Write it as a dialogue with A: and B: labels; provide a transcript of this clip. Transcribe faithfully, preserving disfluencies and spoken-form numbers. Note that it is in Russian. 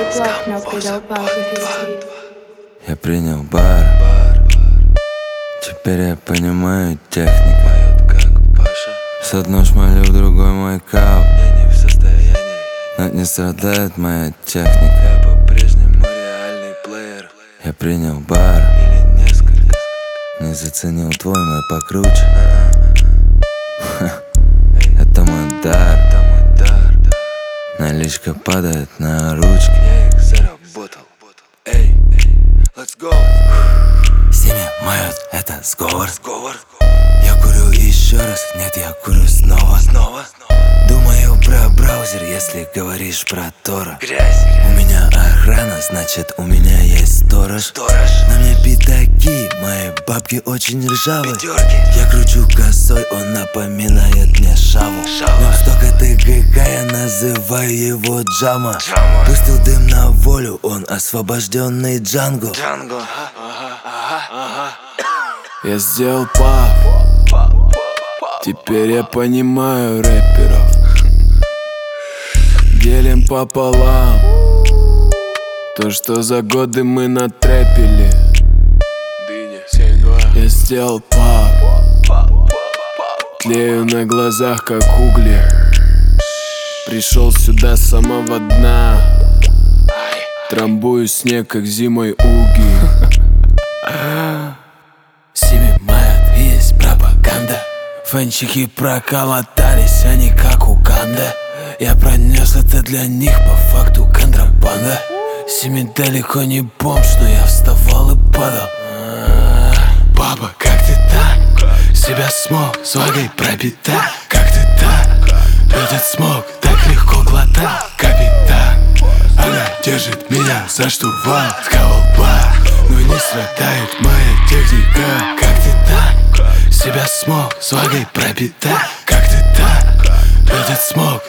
A: Я принял бар. Теперь я понимаю технику. С одной шмалю, в другой мой кап.
B: Я не в состоянии,
A: но не страдает моя техника.
B: я по-прежнему реальный плеер.
A: Я принял бар.
B: Или несколько.
A: Не заценил твой мой покруче. Это мой дар.
B: Это мой дар.
A: Наличка падает на ручки.
B: Я их заработал. Эй, let's go.
A: Снимают, это сговор.
B: Сговор.
A: Я курю еще раз, нет, я курю снова.
B: Снова.
A: Думаю про браузер, если говоришь про Тора.
B: Грязь.
A: У меня охрана, значит у меня есть сторож.
B: Сторож.
A: На мне пятаки, мои бабки очень ржавые.
B: Пятерки.
A: Я кручу косой, он напоминает мне шаву.
B: Шава.
A: Но столько ты ГК, я называю его Джама.
B: Джама.
A: Пустил дым на волю, он освобожденный Джанго.
B: Джанго. Ага, ага, ага.
C: Я сделал пап. Теперь я понимаю рэперов. Делим пополам то, что за годы мы натрэпили.
B: Дыня, семь два.
C: Я сделал пап. Тлею на глазах, как угли. Пришел сюда с самого дна. Трамбую снег, как зимой уги.
A: Снимают, есть пропаганда. Фэнчики проколотались, они как Уганда. Я пронес это для них по факту контрабанда. Семи далеко не бомж, но я вставал и падал. Папа, как ты так? Себя смог, с вагой пропитать. Как ты так? Этот смог так легко глотать. Капитан, она держит меня за штурвал. Сковал бар, но не страдает моя техника. Как ты так? Себя смог, с вагой пропитать. Как ты так? Этот смог